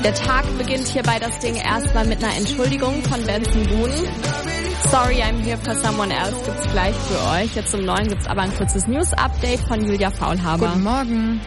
Der Tag beginnt hier bei Das Ding erstmal mit einer Entschuldigung von Benson Boone. Sorry, I'm here for someone else gibt's gleich für euch. Jetzt um 9 gibt's aber ein kurzes News-Update von Julia Faulhaber. Guten Morgen.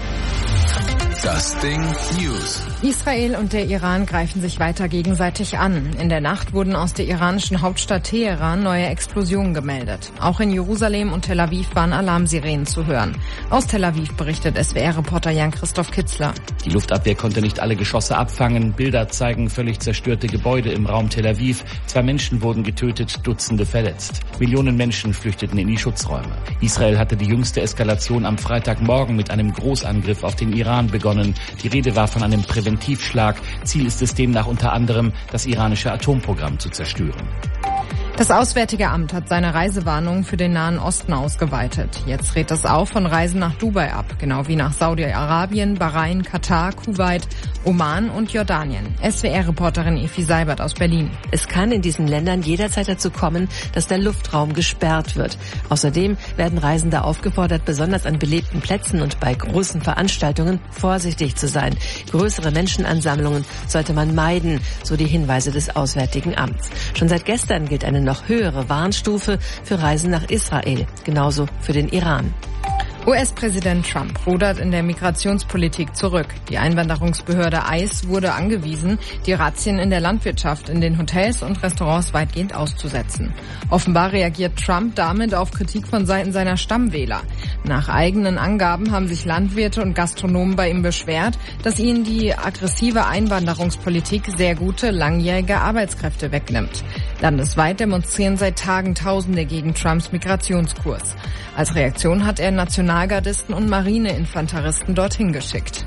Das Ding News. Israel und der Iran greifen sich weiter gegenseitig an. In der Nacht wurden aus der iranischen Hauptstadt Teheran neue Explosionen gemeldet. Auch in Jerusalem und Tel Aviv waren Alarmsirenen zu hören. Aus Tel Aviv berichtet SWR-Reporter Jan-Christoph Kitzler. Die Luftabwehr konnte nicht alle Geschosse abfangen. Bilder zeigen völlig zerstörte Gebäude im Raum Tel Aviv. 2 Menschen wurden getötet, Dutzende verletzt. Millionen Menschen flüchteten in die Schutzräume. Israel hatte die jüngste Eskalation am Freitagmorgen mit einem Großangriff auf den Iran begonnen. Die Rede war von einem Präventivschlag. Ziel ist es demnach unter anderem, das iranische Atomprogramm zu zerstören. Das Auswärtige Amt hat seine Reisewarnungen für den Nahen Osten ausgeweitet. Jetzt rät es auch von Reisen nach Dubai ab, genau wie nach Saudi-Arabien, Bahrain, Katar, Kuwait, Oman und Jordanien. SWR-Reporterin Efi Seibert aus Berlin. Es kann in diesen Ländern jederzeit dazu kommen, dass der Luftraum gesperrt wird. Außerdem werden Reisende aufgefordert, besonders an belebten Plätzen und bei großen Veranstaltungen vorsichtig zu sein. Größere Menschenansammlungen sollte man meiden, so die Hinweise des Auswärtigen Amts. Schon seit gestern gilt eine noch höhere Warnstufe für Reisen nach Israel, genauso für den Iran. US-Präsident Trump rudert in der Migrationspolitik zurück. Die Einwanderungsbehörde ICE wurde angewiesen, die Razzien in der Landwirtschaft, in den Hotels und Restaurants weitgehend auszusetzen. Offenbar reagiert Trump damit auf Kritik von Seiten seiner Stammwähler. Nach eigenen Angaben haben sich Landwirte und Gastronomen bei ihm beschwert, dass ihnen die aggressive Einwanderungspolitik sehr gute, langjährige Arbeitskräfte wegnimmt. Landesweit demonstrieren seit Tagen Tausende gegen Trumps Migrationskurs. Als Reaktion hat er Nationalgardisten und Marineinfanteristen dorthin geschickt.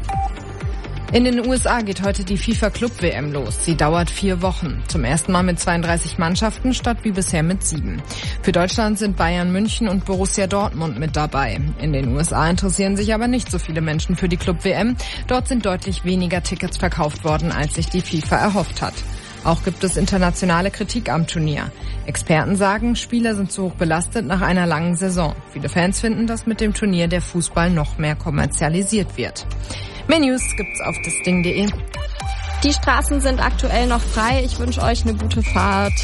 In den USA geht heute die FIFA-Club-WM los. Sie dauert 4 Wochen. Zum ersten Mal mit 32 Mannschaften statt wie bisher mit 7. Für Deutschland sind Bayern München und Borussia Dortmund mit dabei. In den USA interessieren sich aber nicht so viele Menschen für die Club-WM. Dort sind deutlich weniger Tickets verkauft worden, als sich die FIFA erhofft hat. Auch gibt es internationale Kritik am Turnier. Experten sagen, Spieler sind zu hoch belastet nach einer langen Saison. Viele Fans finden, dass mit dem Turnier der Fußball noch mehr kommerzialisiert wird. Mehr News gibt's auf dasding.de. Die Straßen sind aktuell noch frei. Ich wünsche euch eine gute Fahrt.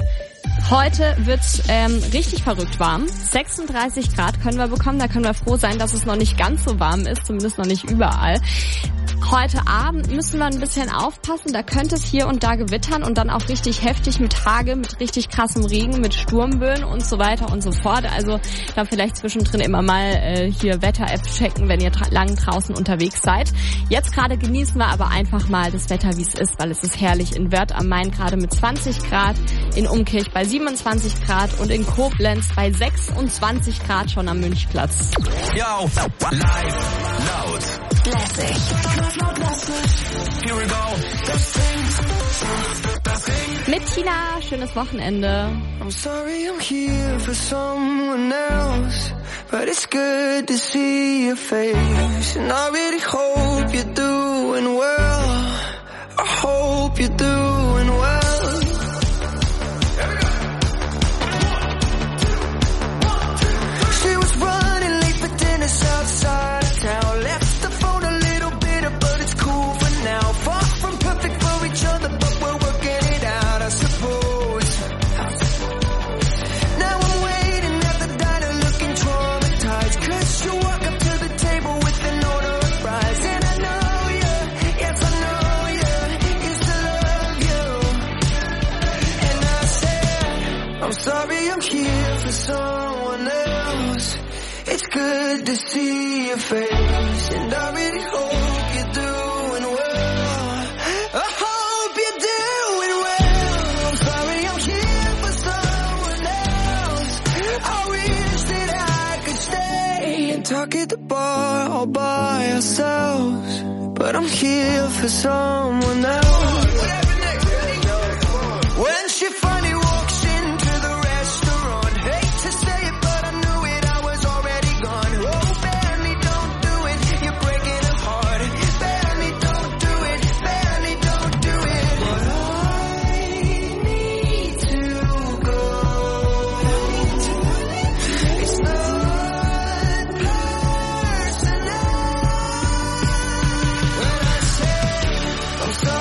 Heute wird richtig verrückt warm. 36 Grad können wir bekommen. Da können wir froh sein, dass es noch nicht ganz so warm ist, zumindest noch nicht überall. Heute Abend müssen wir ein bisschen aufpassen, da könnte es hier und da gewittern und dann auch richtig heftig mit Hagel, mit richtig krassem Regen, mit Sturmböen und so weiter und so fort. Also da vielleicht zwischendrin immer mal hier Wetter-App checken, wenn ihr lang draußen unterwegs seid. Jetzt gerade genießen wir aber einfach mal das Wetter, wie es ist, weil es ist herrlich. In Wörth am Main gerade mit 20 Grad, in Umkirch bei 27 Grad und in Koblenz bei 26 Grad schon am Münchplatz. Yo, live, laut, lässig. Here we go. Mit Tina, schönes Wochenende. I'm sorry I'm here for someone else, but it's good to see your face. And I really hope you're doing well. I hope you're doing well. She was running late for dinner outside of town. Left the phone a little bitter, but it's cool for now. Far from perfect for each other, but we're working it out, I suppose. Now I'm waiting at the diner looking traumatized, 'cause you walk up to the table with an order of fries. And I know you, yes I know you, used to love you. And I said, I'm sorry I'm here for someone else. It's good to see your face, and I really hope you're doing well. I hope you're doing well. I'm sorry I'm here for someone else. I wish that I could stay and talk at the bar all by ourselves, but I'm here for someone else. When she finally walks into the restaurant, hate to say it, but I knew it, I was already gone. Oh, Benny, don't do it, you're breaking her heart. Benny, don't do it, Benny, don't do it. But I need to go. It's not personal. When I say I'm sorry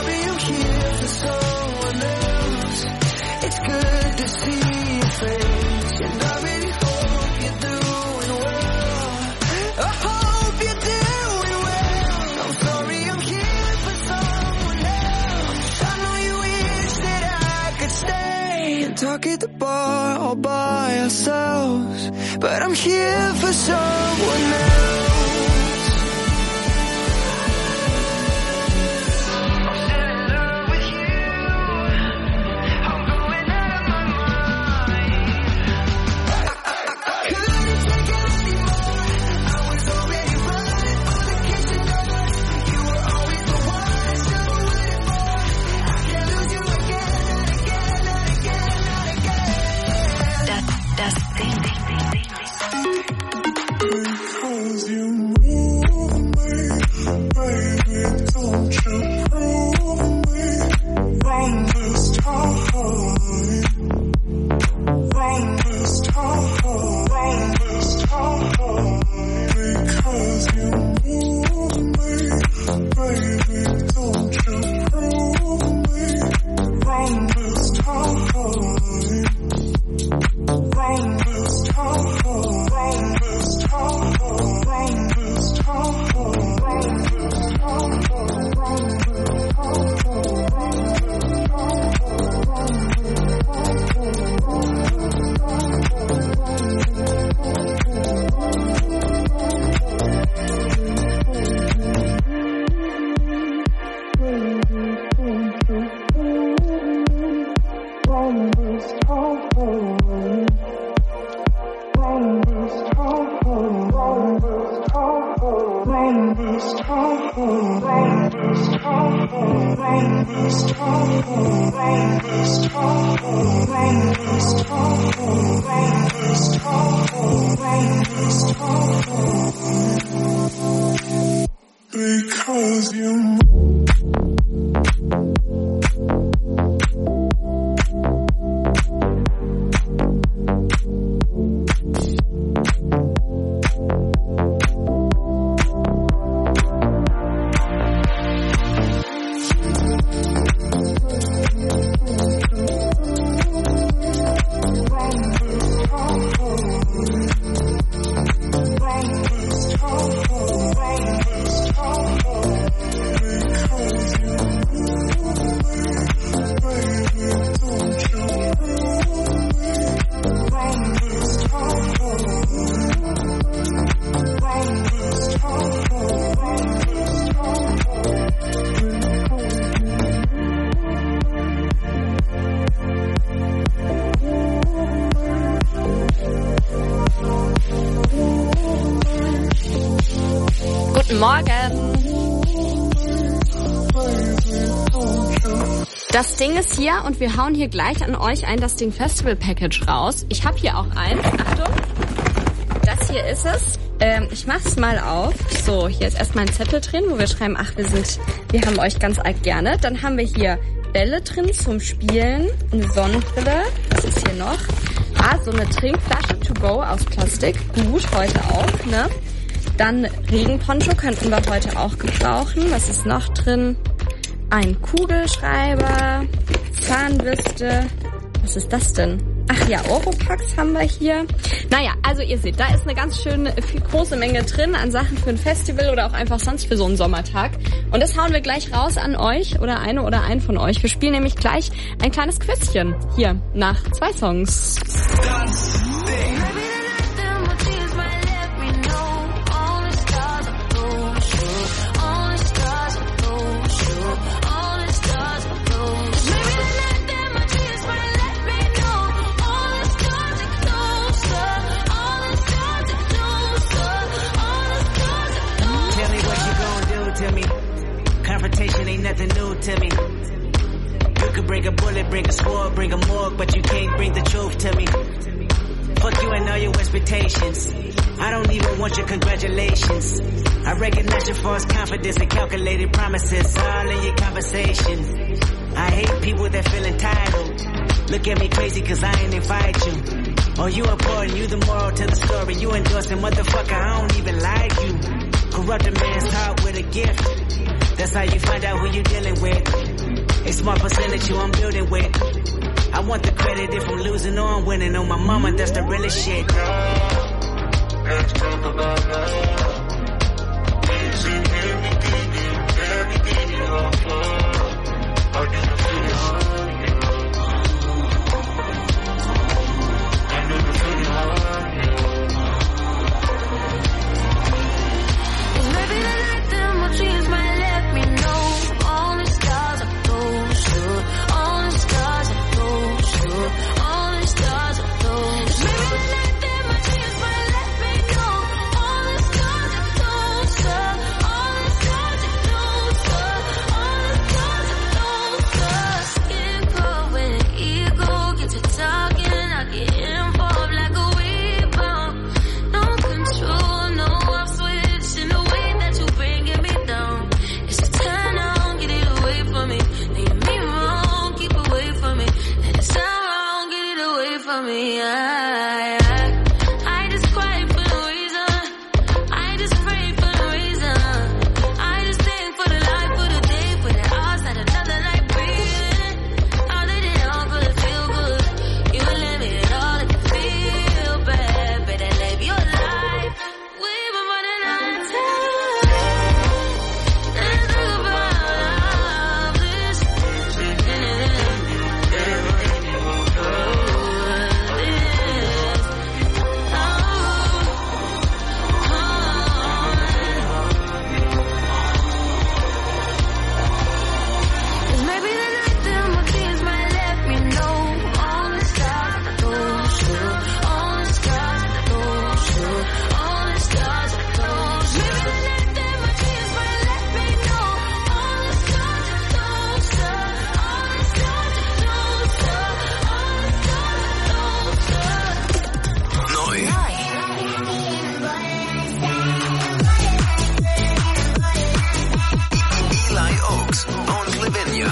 talk at the bar all by ourselves, but I'm here for someone else. Das Ding ist hier und wir hauen hier gleich an euch ein das Ding Festival Package raus. Ich habe hier auch eins. Achtung. Das hier ist es. Ich mach's mal auf. So, hier ist erstmal ein Zettel drin, wo wir schreiben, ach, wir haben euch ganz arg gerne. Dann haben wir hier Bälle drin zum Spielen, eine Sonnenbrille. Was ist hier noch? So eine Trinkflasche to go aus Plastik. Gut, heute auch, ne? Dann Regenponcho könnten wir heute auch gebrauchen. Was ist noch drin? Ein Kugelschreiber, Zahnbürste. Was ist das denn? Ach ja, Oropax haben wir hier. Naja, also ihr seht, da ist eine ganz schön große Menge drin an Sachen für ein Festival oder auch einfach sonst für so einen Sommertag. Und das hauen wir gleich raus an euch oder eine oder einen von euch. Wir spielen nämlich gleich ein kleines Quizchen hier nach 2 Songs. Confrontation ain't nothing new to me. You could bring a bullet, bring a sword, bring a morgue, but you can't bring the truth to me. Fuck you and all your expectations. I don't even want your congratulations. I recognize your false confidence and calculated promises all in your conversation. I hate people that feel entitled. Look at me crazy cause I ain't invite you. Oh, you important, you the moral to the story. You endorsing, motherfucker, I don't even like you. Corrupt a man's heart with a gift. That's how you find out who you dealing with. A small percentage you I'm building with. I want the credit if I'm losing or I'm winning. On my mama, that's the realest shit. Let's talk about love. Isn't everything you offer? I can feel it.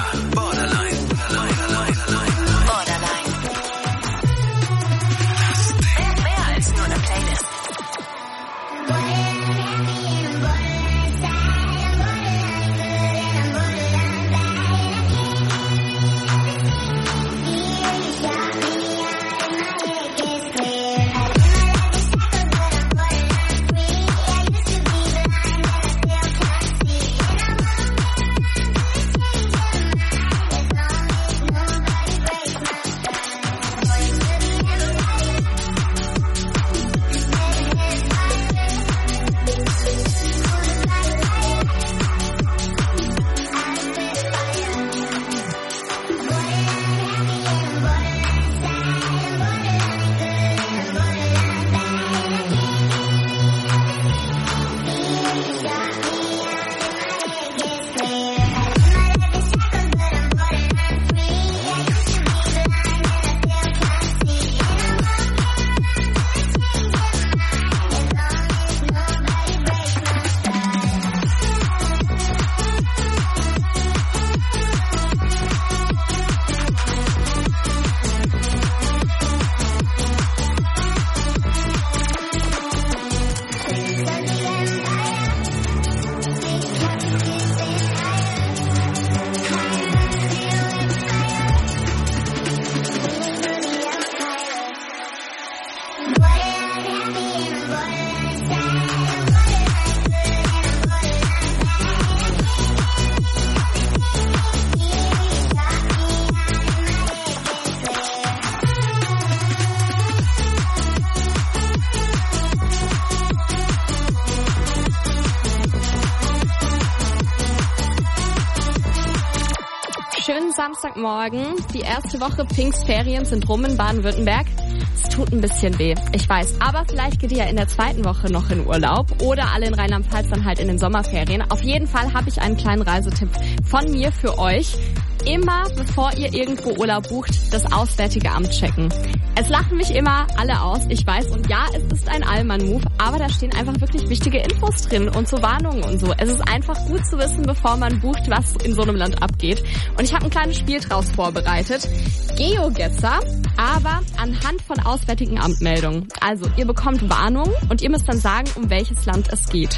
Borderline. Mehr als nur eine Playlist. Schönen Samstagmorgen. Die erste Woche Pfingstferien sind rum in Baden-Württemberg. Es tut ein bisschen weh, ich weiß. Aber vielleicht geht ihr ja in der zweiten Woche noch in Urlaub oder alle in Rheinland-Pfalz dann halt in den Sommerferien. Auf jeden Fall habe ich einen kleinen Reisetipp von mir für euch. Immer, bevor ihr irgendwo Urlaub bucht, das Auswärtige Amt checken. Es lachen mich immer alle aus, ich weiß. Und ja, es ist ein Allmann-Move, aber da stehen einfach wirklich wichtige Infos drin und so Warnungen und so. Es ist einfach gut zu wissen, bevor man bucht, was in so einem Land abgeht. Und ich habe ein kleines Spiel draus vorbereitet. GeoGuessr, aber anhand von Auswärtigen Amtmeldungen. Also, ihr bekommt Warnungen und ihr müsst dann sagen, um welches Land es geht.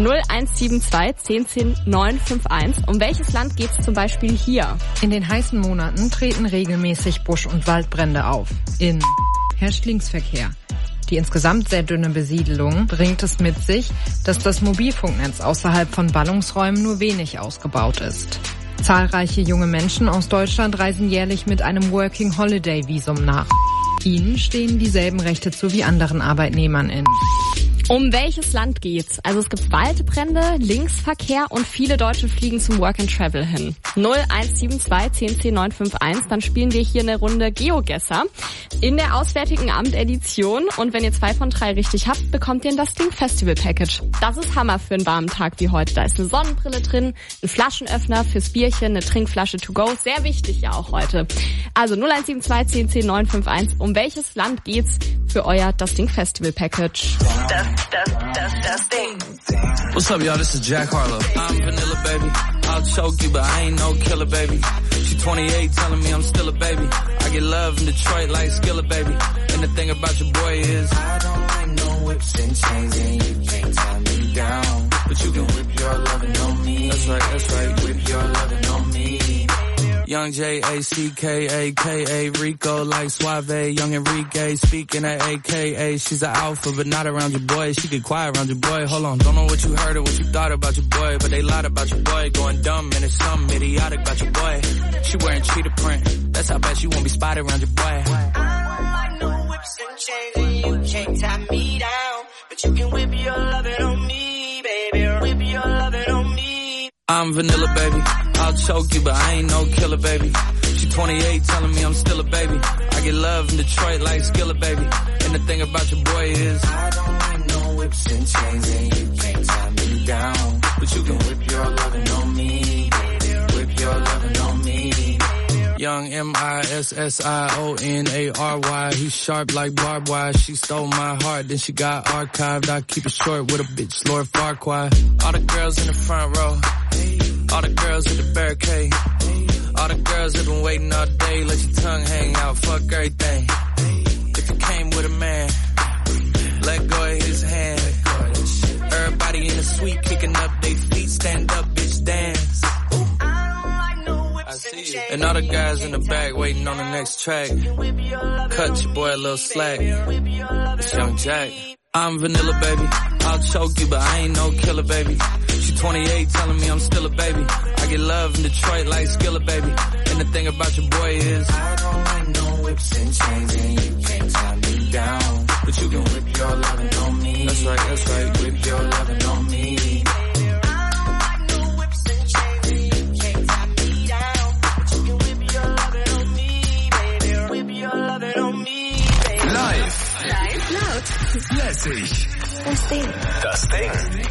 0172 10 10 951. Um welches Land geht's zum Beispiel hier? In den heißen Monaten treten regelmäßig Busch- und Waldbrände auf. In herrscht Linksverkehr. Die insgesamt sehr dünne Besiedelung bringt es mit sich, dass das Mobilfunknetz außerhalb von Ballungsräumen nur wenig ausgebaut ist. Zahlreiche junge Menschen aus Deutschland reisen jährlich mit einem Working-Holiday-Visum nach. Ihnen stehen dieselben Rechte zu wie anderen Arbeitnehmern in. Um welches Land geht's? Also es gibt Waldbrände, Linksverkehr und viele Deutsche fliegen zum Work and Travel hin. 0172 10 10 951. Dann spielen wir hier eine Runde GeoGuessr in der Auswärtigen Amt Edition. Und wenn ihr 2 von 3 richtig habt, bekommt ihr das Ding Festival Package. Das ist Hammer für einen warmen Tag wie heute. Da ist eine Sonnenbrille drin, ein Flaschenöffner fürs Bierchen, eine Trinkflasche to go. Sehr wichtig ja auch heute. Also 0172 10 10 951. Um welches Land geht's für euer Das Ding Festival Package? Das Ding. What's up, y'all? This is Jack Harlow. I'm vanilla, baby. I'll choke you, but I ain't no killer, baby. She 28, telling me I'm still a baby. I get love in Detroit like Skillet, baby. And the thing about your boy is I don't like no whips and chains, and you can't tie me down. But you can whip your lovin' on me. That's right. Whip your lovin' on me. Young J-A-C-K-A-K-A, Rico like Suave, young Enrique, speaking at AKA, she's an alpha, but not around your boy, she get quiet around your boy, hold on, don't know what you heard or what you thought about your boy, but they lied about your boy, going dumb, and it's something idiotic about your boy, she wearing cheetah print, that's how bad she won't be spotted around your boy. I don't like no whips and chains, and you can't tie me down, but you can whip your lovin' on me, baby, whip your lovin' on me. I'm vanilla, baby. I'll choke you, but I ain't no killer, baby. She 28, telling me I'm still a baby. I get love in Detroit like Skillet, baby. And the thing about your boy is I don't like no whips and chains, and you can't tie me down. But you can whip your lovin' on me, whip your lovin' on me. Young M-I-S-S-I-O-N-A-R-Y. He's sharp like barbed wire. She stole my heart, then she got archived. I keep it short with a bitch, Lord Farquaad. All the girls in the front row, all the girls at the barricade, the girls have been waiting all day, let your tongue hang out, fuck everything. If you came with a man, let go of his hand. Everybody in the suite kicking up their feet, stand up, bitch, dance. I see you. And all the guys in the back waiting on the next track. Cut your boy a little slack. It's Young Jack. I'm vanilla, baby. I'll choke you, but I ain't no killer, baby. She 28, telling me I'm still a baby. I get love in Detroit like Skilla, baby. And the thing about your boy is I don't like no whips and chains, and you can't tie me down. But you can whip your lovin' on me. That's right, whip your lovin' on me. Lässig. Das Ding.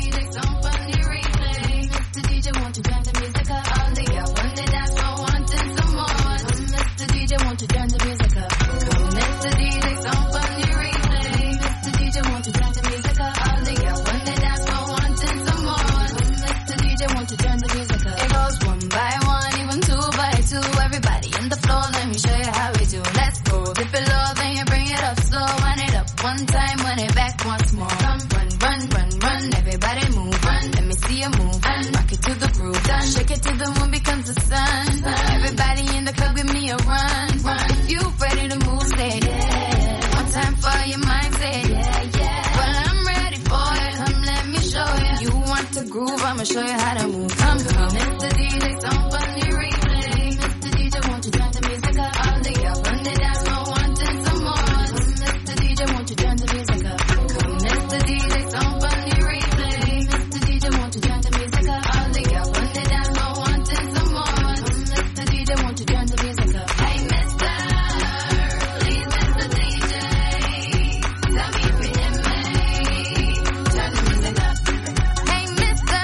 One time, run it back once more. Come, run, everybody move. Run, let me see you move. Rock it to the groove. Done. Shake it till the moon becomes the sun. Everybody in the club, give me a run. If you ready to move, say yeah. One time for your mind, say yeah. Well, I'm ready for it. Come, let me show you. You want to groove, I'ma show you how to move. Come, Mr. DJ, some funny replay. Mr. DJ, won't you turn the music up? All day, I'll run it down, no wanting some more. Mr. DJ, won't you turn the music up? Come, Mr. DJ, some funny replay. Mr. DJ, won't you turn the music up? All day, I'll run it down, no wanting some more. Mr. DJ, won't you turn the music up? Hey, mister, please, Mr. DJ, tell me if you hear me. Turn the music up. Hey, mister,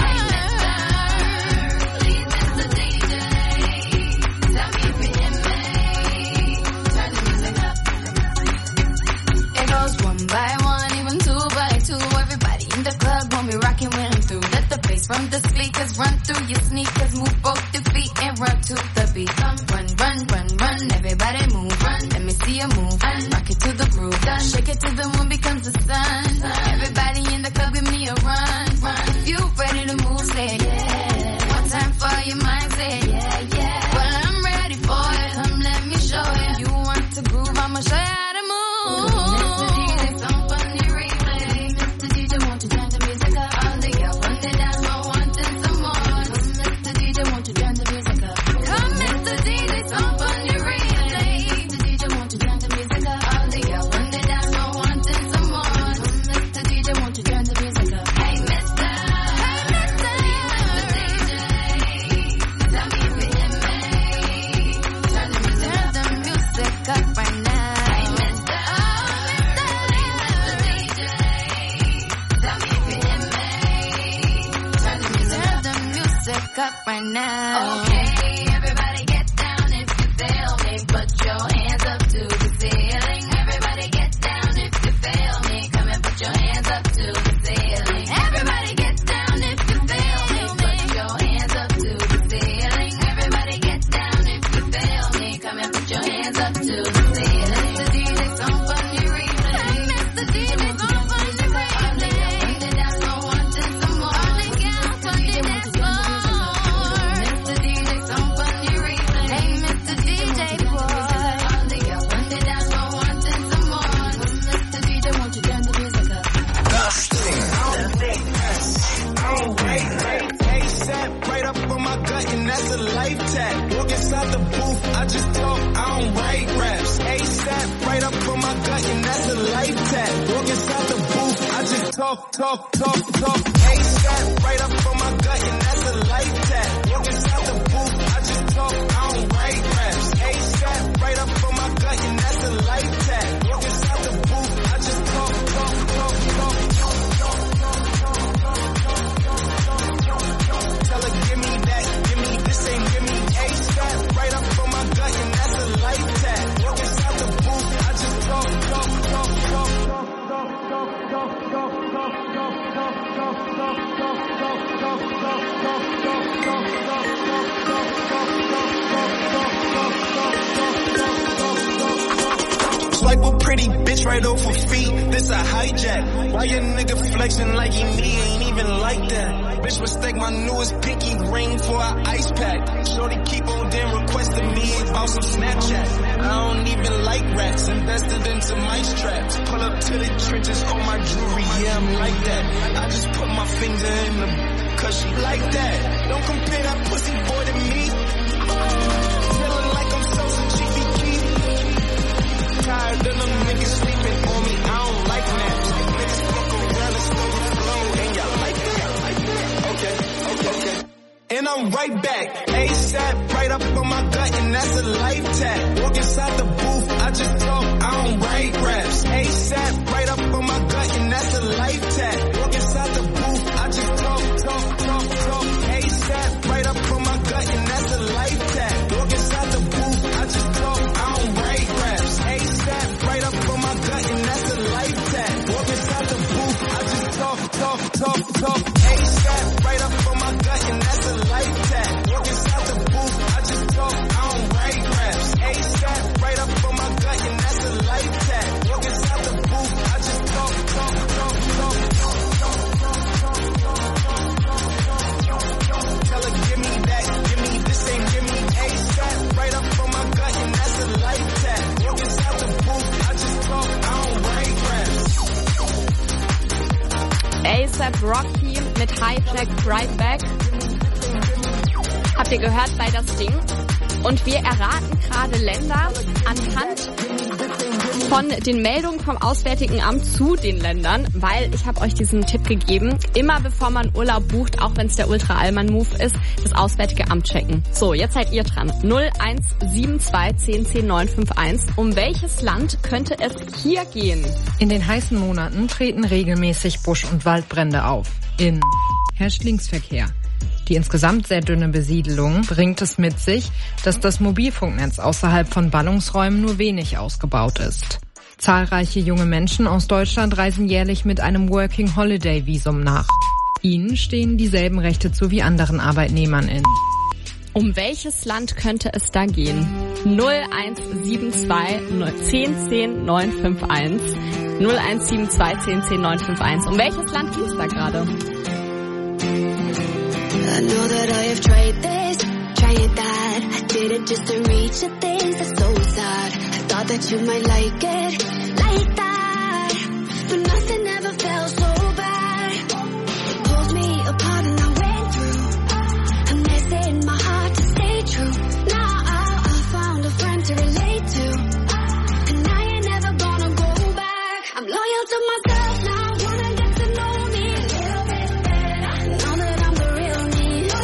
please, Mr. DJ, tell me if you hear me. Turn the music up. It goes one by one, even two by two. Everybody in the club when we rockin' when I'm through. Let the bass from the speakers run through your sneakers. Move both your feet and run to the beat. Come, run, everybody move. Run, let me see you move. Rock it to the groove. Done. Shake it till the moon becomes the sun. Everybody in the club, give me a run. If you ready to move, say yeah. One time for your mind, say yeah. Well, I'm ready for it. Come, let me show you. You want to groove, I'ma show you how to move. Mr. DJ, some funny replay. Mr. DJ, won't you turn the music up? All day, I'll run it down, no wanting some more. Mr. DJ, won't you turn the music up? Come, Mr. DJ, some funny replay. Mr. DJ, won't you turn the music up? All day, I'll run it down, no wanting some more. Mr. DJ, won't you turn the music up? Hey, mister, tell me if you hear me. Turn the music up right now. Hey, mister, tell me if you hear me. Turn the music up right now. Okay, everybody get down if you feel me. Put your hands up to the ceiling. Everybody get down if you feel me. Come and put your hands up to the ceiling. Everybody get down if you feel me. Put your hands up to the ceiling. Everybody get down if you feel me. Come and put your hands up to the ceiling. Mr. DJ, some funny replay. Mr. DJ, some funny replay. Run it down, no wanting some more. All the girls on the dance floor. Mr. DJ, some funny replay. Hey, Mr. DJ boy. All the girls run it down, no wanting some more. Mr. DJ, won't you turn the music up? Das Ding. ASAP, right up on my gut, and that's a life tag. Walk inside the booth, I just talk, I don't write raps. ASAP, right up on my gut, and that's a life tag. Walk inside the booth, I just talk. ASAP, right up on my gut, and that's a life tag. Walk inside the booth, I just talk, I don't write raps. ASAP, right up on my gut, and that's a life tag. Walk inside the booth, I just talk. Tell her, give me that, give me this, ain't give me ASAP. Right up on my gut, and that's a life tag. Walk inside the booth, I just talk. pretty bitch right off her feet. This a hijack. Why your nigga flexing like he me? Ain't even like that. Bitch mistake my newest pinky ring for an ice pack. Shorty keep on damn requesting me about some Snapchat. I don't even like rats. Invested into mice traps. Pull up to the trenches on my jewelry. Yeah, I'm like that. I just put my finger in the cause she like that. Don't compare that pussy boy to me. Feeling like I'm Sosa Chiefy Keef. Tired of them niggas sleeping on me. I don't like naps. Niggas fuck around and still flow. And y'all like that. Okay. And I'm right back. ASAP, right up on my gut, and that's a life tag. Walk inside the booth, I just talk, I don't write raps. ASAP, right up on my gut, and that's a life tag. Walk inside the booth, I just talk. ASAP, right up on my gut, and that's a life tag. Walk inside the booth, I just talk, I don't write raps. ASAP, right up on my gut, and that's a life tag. Walk inside the booth, I just talk. ASAP, right up on my gut, and that's a life tag. Walk inside the booth, I just talk, I don't write raps. ASAP, right up on my gut, and that's a life tag. Walk inside the booth, I just talk. Tell her, give me that, give me this, ain't give me ASAP, right up on my gut, and that's a life tag. Walk inside the booth, I just talk, I don't write raps. A$AP Rocky mit Hijack Right Back. Habt ihr gehört bei das Ding? Und wir erraten gerade Länder anhand von den Meldungen vom Auswärtigen Amt zu den Ländern, weil ich habe euch diesen Tipp gegeben, immer bevor man Urlaub bucht, auch wenn es der Ultra-Allmann-Move ist, das Auswärtige Amt checken. So, jetzt seid ihr dran. 0172 10 10 951. Um welches Land könnte es hier gehen? In den heißen Monaten treten regelmäßig Busch- und Waldbrände auf. Herrscht Linksverkehr. Die insgesamt sehr dünne Besiedelung bringt es mit sich, dass das Mobilfunknetz außerhalb von Ballungsräumen nur wenig ausgebaut ist. Zahlreiche junge Menschen aus Deutschland reisen jährlich mit einem Working-Holiday-Visum nach. Ihnen stehen dieselben Rechte zu wie anderen Arbeitnehmern in. Um welches Land könnte es da gehen? 0172 10 10 951. 0172 10 10 951. Um welches Land ging es da gerade? I know that I have tried this, tried that. I did it just to reach the things that's so sad. I thought that you might like it, like that. But nothing ever felt so bad. It pulled me apart and I went through a mess in my heart to stay true. Now I found a friend to relate to, and I ain't never gonna go back. I'm loyal to myself now, wanna get to know me a little bit better. Now that I'm the real me.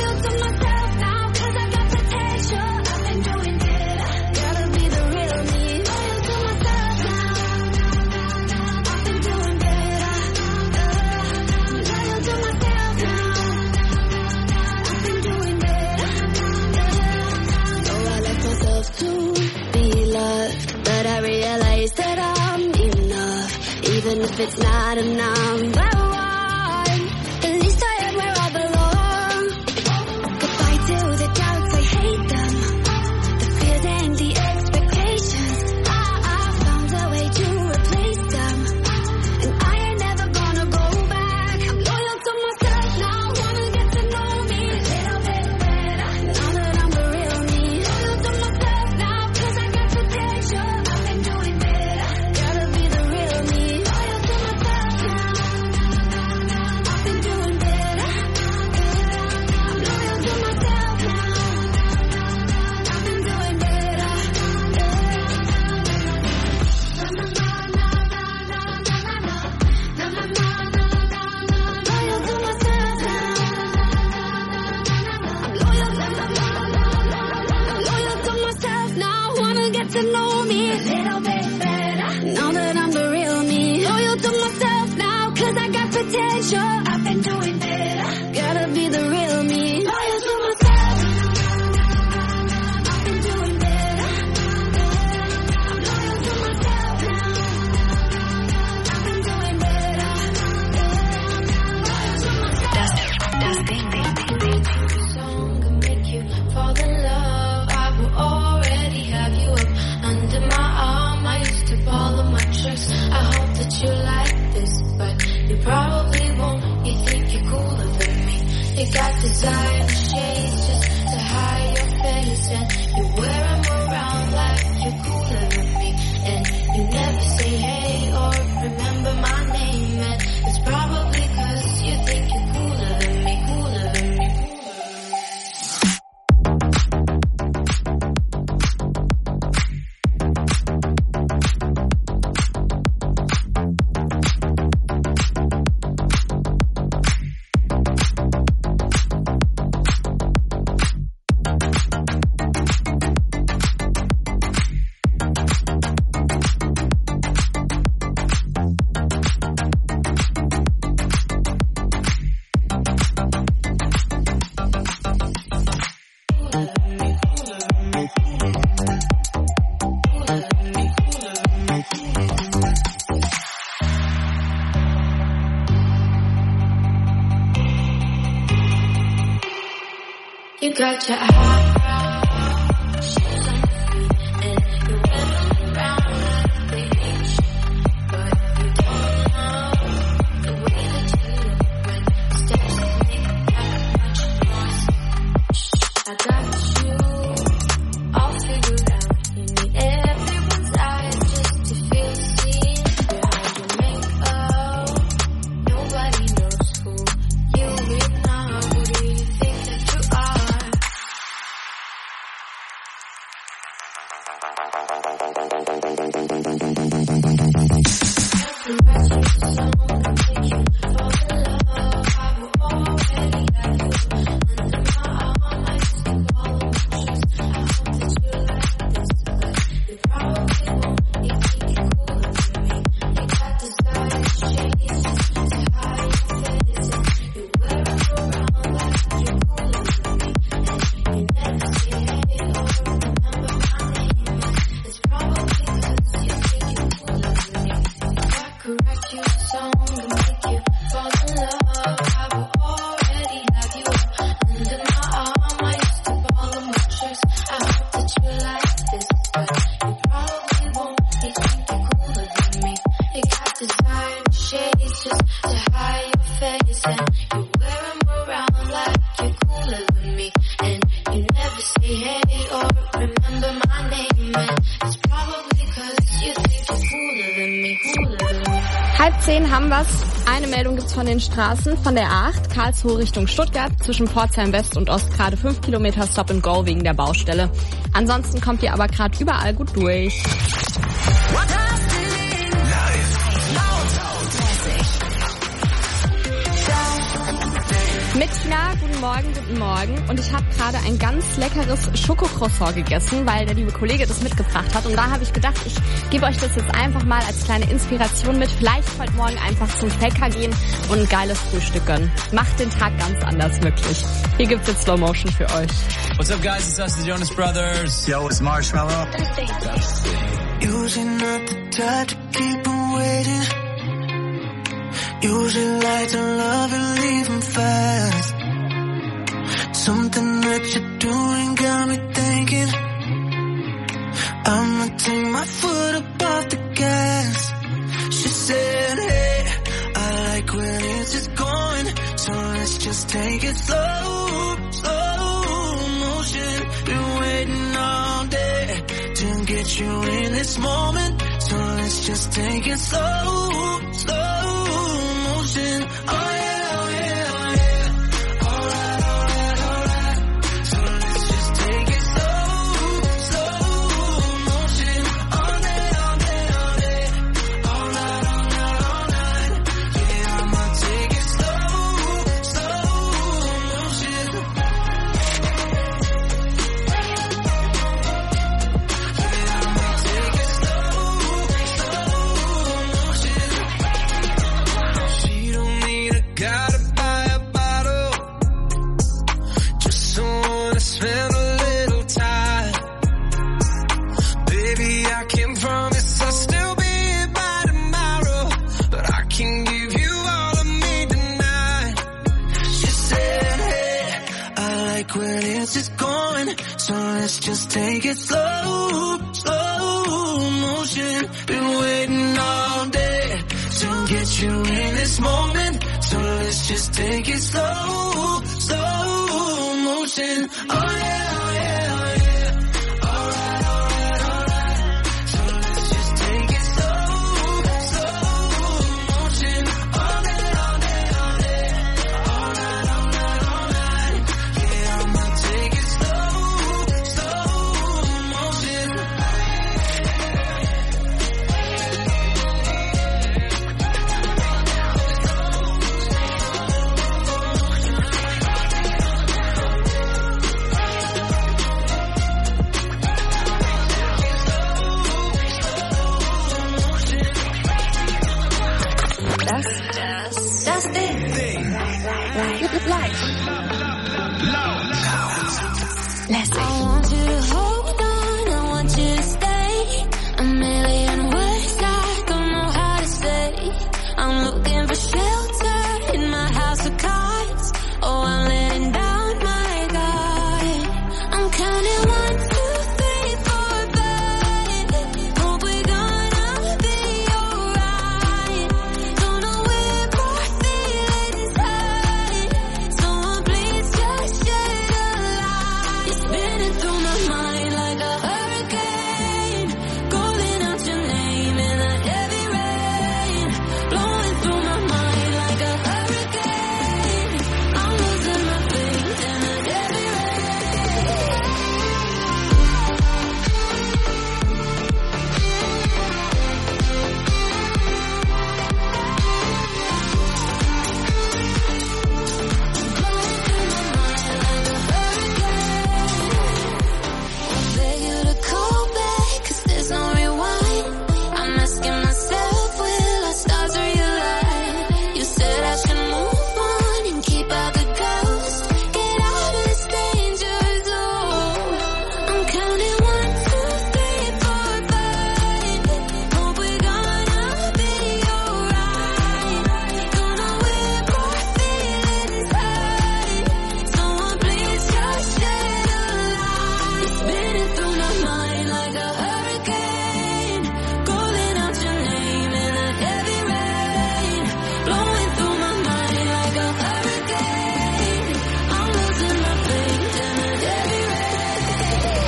Even if it's not a number one, at least I am where I belong. Goodbye to the doubts, I hate them. The fears and the expectations, I found a way to replace them. And I ain't never gonna go back. I'm loyal to myself now, wanna get to know me a little bit better. Now that I'm the real me, loyal to myself now, cause I got potential. I've been doing better, gotta be the real me. To know me a little bit better. Now that I'm the real me. Loyal to myself now, cause I got potential. I've been doing better. Gotta be the real me. Loyal to myself. I've been doing better. I'm loyal to myself now. I've been doing better. Loyal to myself. Das Ding. Song can make you fall in love. I will already have you up under my arm. I used to follow my trail. got designer shades just to hide your face, and you wear them around like you're cooler than me, and you never say hey or remember my name, and it's probably 'cause you think you're cooler than me, cooler than me, cooler than me. You got your high shoes on your feet, and you're running around like a beach, but you don't know the way that you look when steps make that much noise. I got you all figured out. You need everyone's eyes just to feel seen behind your makeup. Nobody knows who you really are. Who do you think that you are? Haben wir's. Eine Meldung gibt's von den Straßen, von der A8, Karlsruhe Richtung Stuttgart, zwischen Pforzheim West und Ost gerade 5 Kilometer Stop and Go wegen der Baustelle. Ansonsten kommt ihr aber gerade überall gut durch. Mit Tina, guten Morgen. Und ich habe gerade ein ganz leckeres Schokocroissant gegessen, weil der liebe Kollege das mitgebracht hat. Und da habe ich gedacht, ich gebe euch das jetzt einfach mal als kleine Inspiration mit. Vielleicht heute Morgen einfach zum Bäcker gehen und ein geiles Frühstück gönnen. Macht den Tag ganz anders, wirklich. Hier gibt's jetzt Slow Motion für euch. What's up, guys? It's us, the Jonas Brothers. Yo, it's Marshmallow. Usually not the type to keep on waiting. Usually like to love and leave them fast. Something that you're doing got me thinking I'ma take my foot up off the gas. She said, hey, I like when it's just going, so let's just take it slow, slow motion. Been waiting all day to get you in this moment, so let's just take it slow, slow motion. Oh yeah, oh yeah, oh yeah. Alright, alright, alright. So let's just take it slow, slow motion. All day, all day, all day. Alright, alright, alright. Yeah, I'ma take it slow, slow motion. Yeah, I'ma take it slow, slow motion. She don't need a guy to buy a bottle, just someone to spend a little time. Baby, I can promise I'll still be here by tomorrow, but I can give you all of me tonight. She said, hey, I like when it's just going, so let's just take it slow, slow motion. Been waiting all day to get you in this moment, so let's just take it slow, slow motion. Oh yeah, oh yeah, oh yeah. Alright, alright, alright. So let's just take it slow, slow motion. All day, all day, all day. All night, all night, all night. Yeah, I'ma take it slow, slow motion. Das Ding. I want you to hold on, I want you to stay. A million words I don't know how to say. I'm looking for shelter in my house of cards. Oh, I'm letting down my guard. I'm counting 1, 2, 3, 4, 5. Hope we're gonna be alright. Don't know where my feelings hide. Someone please just shed a light. It's spinning through my mind like a hurricane. Calling out your name in the heavy rain. Blowing through my mind like a hurricane. I'm losing my faith in the heavy rain. I beg you to call back, 'cause there's no rewind. I'm asking myself, will our stars realign? You said I should move on and keep out the ghosts. Get out of this danger zone. I'm counting 1, 2, 3, 4, 5. Hope we're gonna be alright. Don't know where my feelings hide. Someone please just shed a light. It's spinning through my mind like a hurricane. Calling out your name in the heavy rain. Blowing through my mind like a hurricane. I'm losing my faith in the heavy rain.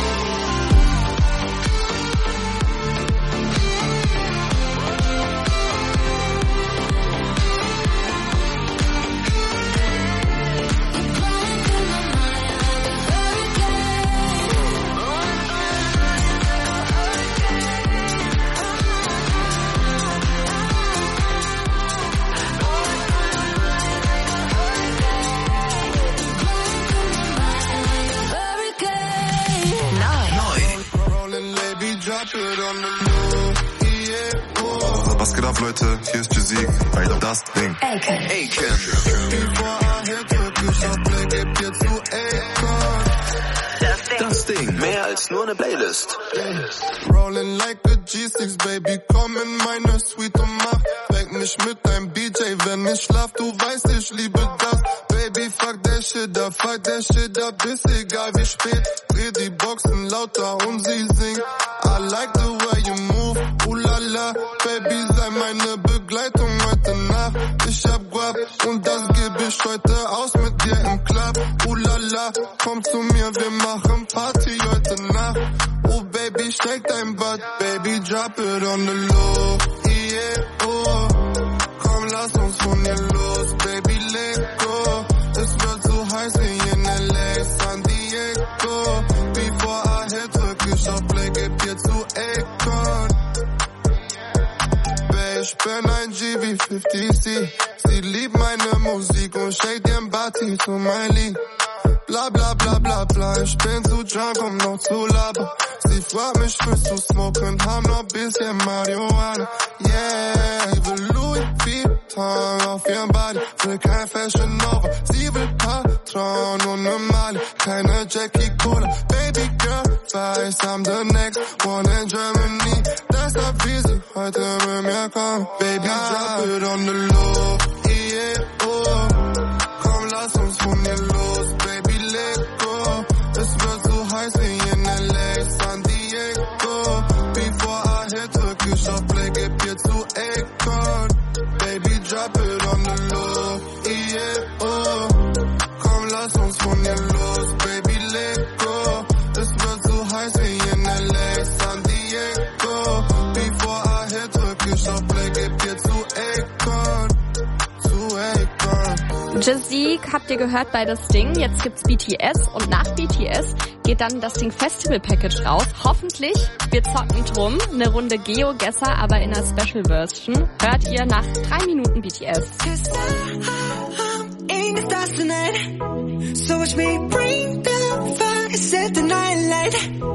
Blowing through my mind like a Rolling, baby, drop it on the low. Yeah, oh. Was geht ab, Leute? Hier ist Jesik bei Das Ding. Before I hit Türkisch auf Play, gib dir zu Akon. Das Ding. Mehr als nur eine Playlist. Rolling like a G6, Baby, komm in meine Suite und mach weg mich mit deinem BJ, wenn ich schlaf, du weißt, ich liebe das. Baby, fuck that shit up, ist egal wie spät. Dreh die Boxen lauter und sie singt. I like the way you move, ulala. Baby, sei meine Begleitung heute Nacht. Ich hab Guap und das geb ich heute aus mit dir im Club. Ulala, komm zu mir, wir machen Party heute Nacht. Oh Baby, shake dein Butt, Baby, drop it on the low. Yeah, oh. Komm, lass uns von hier los, Baby, leg go. Es wird so heiß wie in LA, San Diego. Before I hit Türkisch auf Play, gib dir zu Akon. Babe, ich bin ein G wie 50C. Sie liebt meine Musik und shake ihren Body zu mein Lied. Bla bla bla bla bla, ich bin zu drunk, um noch zu labern. Sie fragt mich, willst du smoken, haben noch bisschen Marihuana. Yeah, ich will Louis Vuitton auf ihrem Body, will kein Fashion Nova. Sie will Patron und ne Mali, keine Jackie Cola. Baby girl, weiß, I'm the next one in Germany. Deshalb will sie heute mit mir kommen. Baby, drop it on the low, yeah, oh. Komm, lass uns von hier los, Baby, let go. Es wird so heiß wie in LA, San Diego. Before I hit Türkisch auf Play, gib dir zu Akon. Baby, drop it on the low, yeah, oh. Komm, lass uns von hier los. heiß wie in LA, San Diego. Before I hit Türkisch auf Play, gib dir zu Akon. Jazik habt ihr gehört bei das Ding. Jetzt gibt's BTS und nach BTS geht dann das Ding Festival Package raus. Hoffentlich, wir zocken drum. Eine Runde GeoGuessr, aber in einer Special Version. Hört ihr nach 3 Minuten BTS. So watch me bring the fire, set the night light.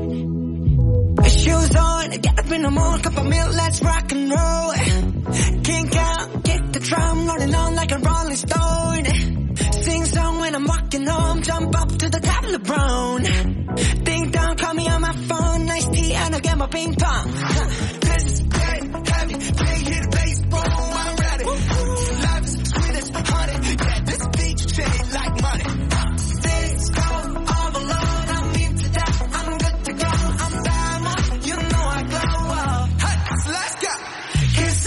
Shoes on, get up in the morning, cup of milk, let's rock and roll. Kink out, get the drum rolling on like a rolling stone. Sing song when I'm walking home, jump up to the top of LeBron. Ding dong, call me on my phone, nice tea and I'll get my ping pong. This is getting heavy, can't hit the bass, boom, I'm ready. Life is sweet as honey, yeah, this beach shit like money. This go all alone, I'm into that, I'm good to go, I'm diamond, you know I glow. Hey, so let's go. 'Cause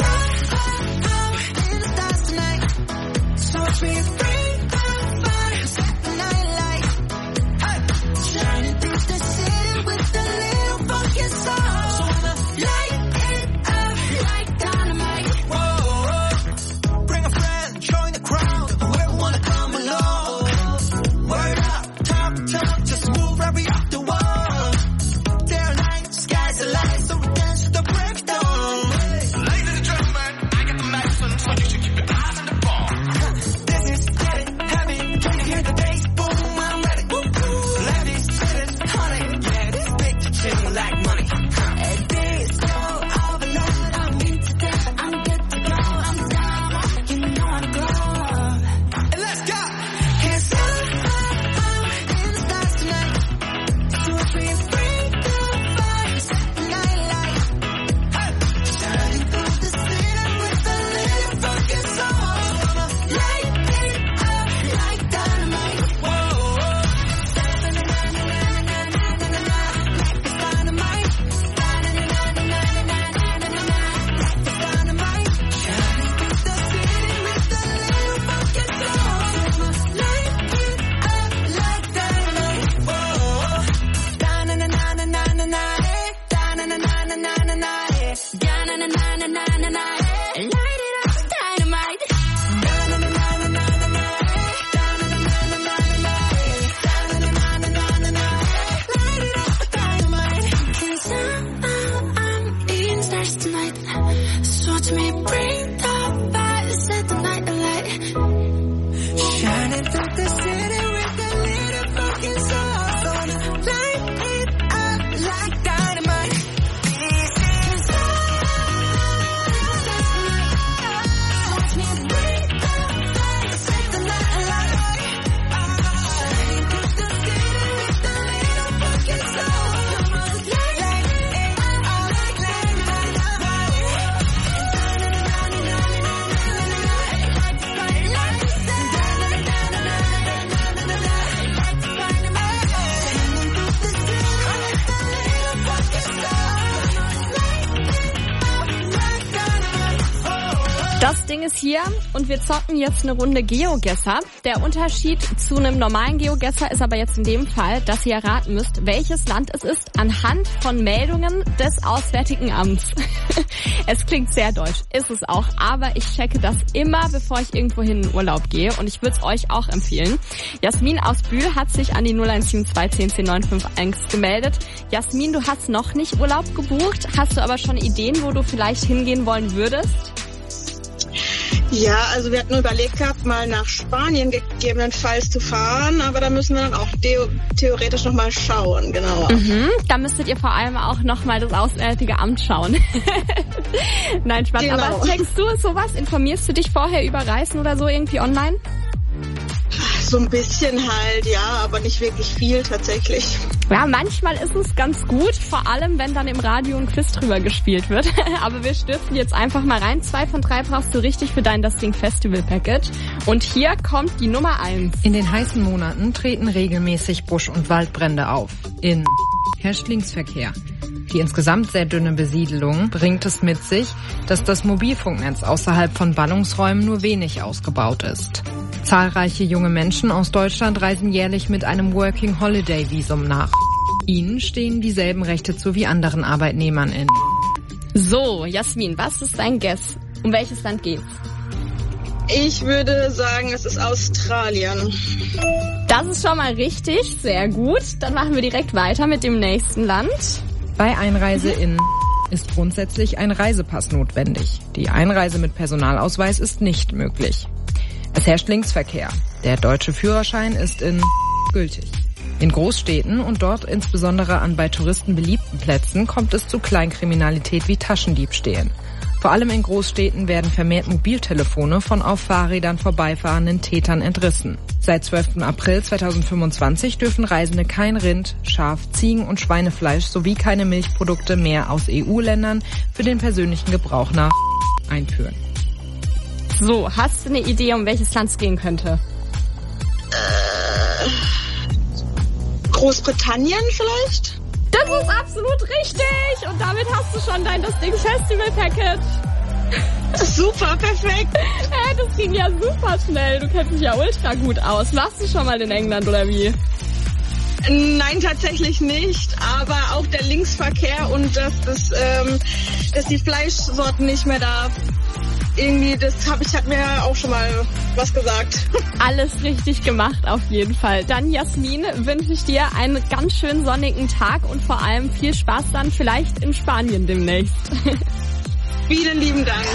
I'm in the stars tonight, so watch me bring the fire, set the night light. Hey, shining through the city with a little funky soul. So I'ma light it up like dynamite. Whoa, bring a friend, join the crowd, whoever wanna come along. Word up, talk, just move right off the wall. Day or night, sky's the light, so we dance to the break of dawn. Ladies and gentlemen, I got the medicine, so you should keep your eyes on the ball. This is getting heavy, can you hear the bass? Boom, I'm ready. Ladies, cities, honey, yeah, this big chill like money. This go all alone, I'm into that, I'm good to go, I'm down, you know I'm glow. And let's go! 'Cause I'm in the stars tonight, so watch me bring the fire, set the night light. Hey, shining through the city with a little funky soul. Light it up like dynamite. Whoa, na-na-na-na-na-na-na-na-na, like it's dynamite. Na-na-na-na-na-na-na-na-na, like it's dynamite. Shining through the city with a little funky soul. Light it up like dynamite. Whoa, da-na-na-na-na-na-na, da-na-na-na-na-na-na, da-na-na-na-na-na-na, light it up with dynamite. Da-na-na-na-na-na-na, da-na-na-na-na-na-na, da-na-na-na-na-na-na, light it up with dynamite. 'Cause I'm in stars tonight, so watch me bring the fire, set the night alight. Shining through the city with a little fucking soul. Light it up like dynamite. This is watch me bring the fire, set the night alight. Shining through the city with a little fucking soul. Light it up like dynamite. Das Ding ist hier und wir zocken jetzt eine Runde GeoGuessr. Der Unterschied zu einem normalen GeoGuessr ist aber jetzt in dem Fall, dass ihr erraten müsst, welches Land es ist, anhand von Meldungen des Auswärtigen Amts. Es klingt sehr deutsch, ist es auch, aber ich checke das immer, bevor ich irgendwo hin in Urlaub gehe und ich würde es euch auch empfehlen. Jasmin aus Bühl hat sich an die 0172 10 10 951 gemeldet. Jasmin, du hast noch nicht Urlaub gebucht, hast du aber schon Ideen, wo du vielleicht hingehen wollen würdest? Ja, also wir hatten überlegt gehabt, mal nach Spanien gegebenenfalls zu fahren, aber da müssen wir dann auch theoretisch nochmal schauen, genau. Da müsstet ihr vor allem auch nochmal das Auswärtige Amt schauen. Nein, Spaß. Genau. Aber checkst du sowas? Informierst du dich vorher über Reisen oder so irgendwie online? So ein bisschen halt, ja, aber nicht wirklich viel tatsächlich. Ja, manchmal ist es ganz gut, vor allem wenn dann im Radio ein Quiz drüber gespielt wird. Aber wir stürzen jetzt einfach mal rein. 2 von 3 brauchst du richtig für dein Das Ding Festival Package. Und hier kommt die Nummer 1. In den heißen Monaten treten regelmäßig Busch- und Waldbrände auf. In Häftlingsverkehr. Die insgesamt sehr dünne Besiedelung bringt es mit sich, dass das Mobilfunknetz außerhalb von Ballungsräumen nur wenig ausgebaut ist. Zahlreiche junge Menschen aus Deutschland reisen jährlich mit einem Working Holiday Visum nach. Ihnen stehen dieselben Rechte zu wie anderen Arbeitnehmern in. So, Jasmin, was ist dein Guess? Um welches Land geht's? Ich würde sagen, es ist Australien. Das ist schon mal richtig, sehr gut. Dann machen wir direkt weiter mit dem nächsten Land. Bei Einreise in ist grundsätzlich ein Reisepass notwendig. Die Einreise mit Personalausweis ist nicht möglich. Es herrscht Linksverkehr. Der deutsche Führerschein ist in gültig. In Großstädten und dort insbesondere an bei Touristen beliebten Plätzen kommt es zu Kleinkriminalität wie Taschendiebstählen. Vor allem in Großstädten werden vermehrt Mobiltelefone von auf Fahrrädern vorbeifahrenden Tätern entrissen. Seit 12. April 2025 dürfen Reisende kein Rind, Schaf, Ziegen- und Schweinefleisch sowie keine Milchprodukte mehr aus EU-Ländern für den persönlichen Gebrauch nach einführen. So, hast du eine Idee, um welches Land es gehen könnte? Großbritannien vielleicht? Das ist absolut richtig! Und damit hast du schon dein Das Ding Festival-Package. Super, perfekt. Das ging ja super schnell. Du kennst dich ja ultra gut aus. Warst du schon mal in England oder wie? Nein, tatsächlich nicht. Aber auch der Linksverkehr und dass die Fleischsorten nicht mehr da. Irgendwie, hat mir auch schon mal was gesagt. Alles richtig gemacht auf jeden Fall. Dann, Jasmin, wünsche ich dir einen ganz schön sonnigen Tag und vor allem viel Spaß dann vielleicht in Spanien demnächst. Vielen lieben Dank.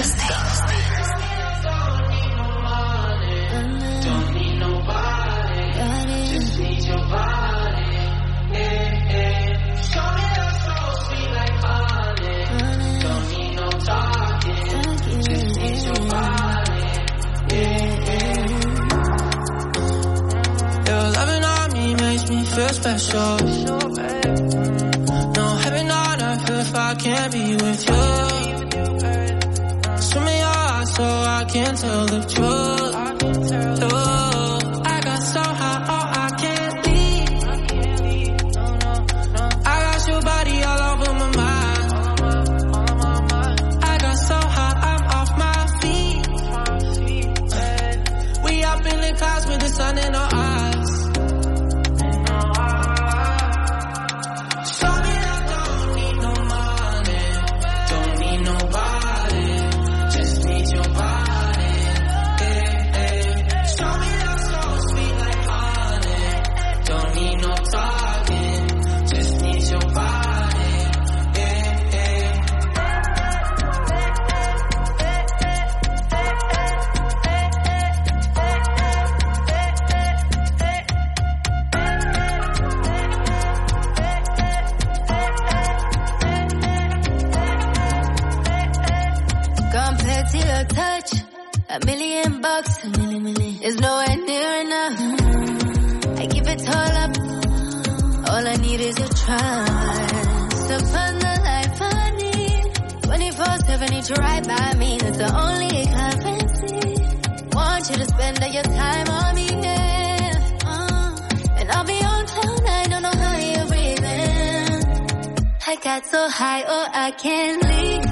Your loving on me makes me feel special. No heaven on earth if I can't be with you. Swim in your eyes so I can tell the truth. I got so high, oh I can't leave. I got your body all over my mind. I got so high, I'm off my feet. We up in the clouds with the sun in our eyes. $1 million, is nowhere near enough. I give it all up. All I need is your trust. Upon the life I need. 24/7 need you right by me. That's the only currency. Want you to spend all your time on me, yeah. And I'll be on cloud nine, don't know how you're breathing. I got so high, oh I can't leave.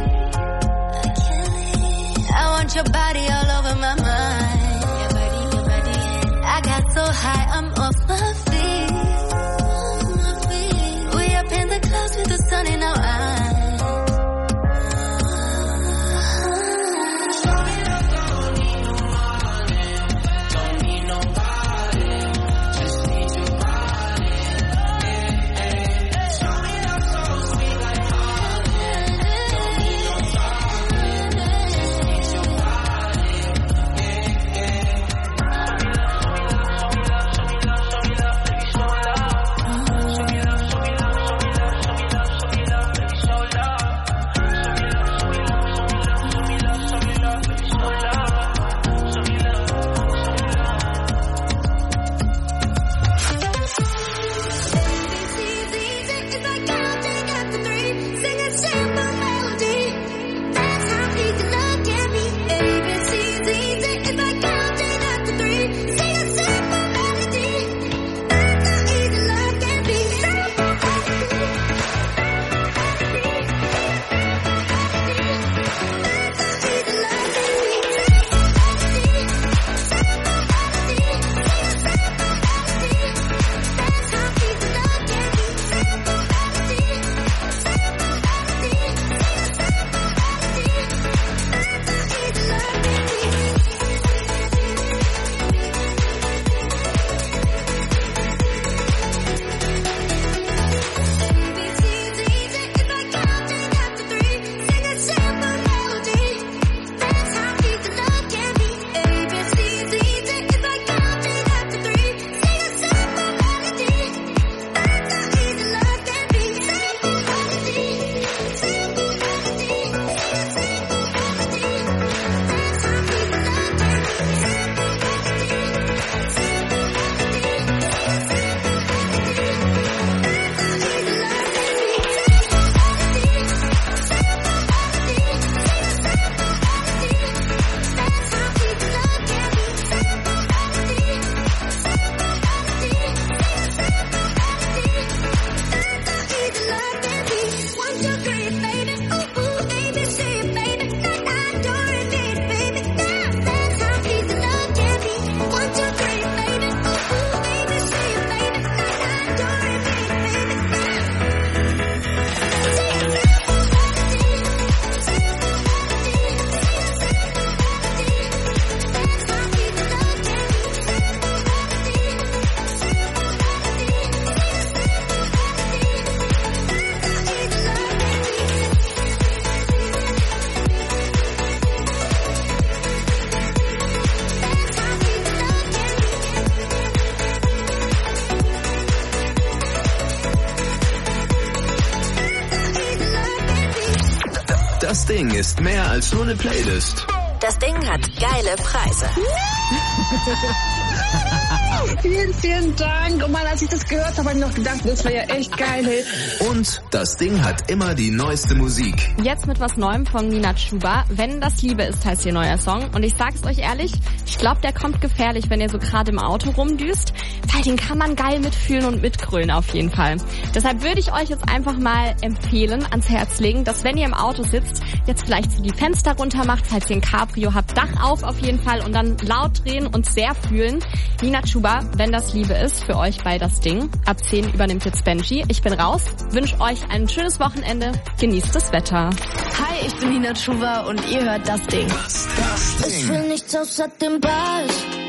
I want your body all over my mind. Your body. I got so high, I'm off my feet. We up in the clouds with the sun in our eyes. Das Ding ist mehr als nur eine Playlist. Das Ding hat geile Preise. Vielen, vielen Dank. Und als ich das gehört habe, habe ich noch gedacht, das war ja echt geil. Hey. Und das Ding hat immer die neueste Musik. Jetzt mit was Neuem von Nina Chuba. Wenn das Liebe ist, heißt ihr neuer Song. Und ich sag's euch ehrlich, ich glaube, der kommt gefährlich, wenn ihr so gerade im Auto rumdüst. Weil den kann man geil mitfühlen und mitgrölen auf jeden Fall. Deshalb würde ich euch jetzt einfach mal empfehlen, ans Herz legen, dass wenn ihr im Auto sitzt, jetzt vielleicht so die Fenster runter macht, falls ihr ein Cabrio habt, Dach auf jeden Fall und dann laut drehen und sehr fühlen. Nina Chuba, wenn das Liebe ist, für euch bei Das Ding. Ab 10 übernimmt jetzt Benji. Ich bin raus, wünsche euch ein schönes Wochenende, genießt das Wetter. Hi, ich bin Nina Chuba und ihr hört Das Ding. Ich will nichts außer dem Ball.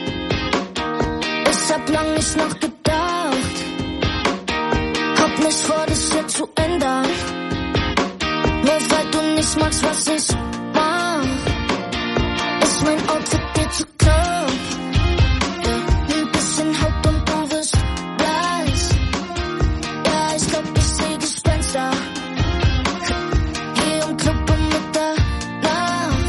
Ich hab lang nicht nachgedacht. Hab nicht vor, das hier zu ändern. Nur weil du nicht magst, was ich mach. Ist mein Outfit dir zu knapp? Ein bisschen Haut und du wirst blass. Ja, ich glaub, ich seh Gespenster. Hier im Club um Mitternacht.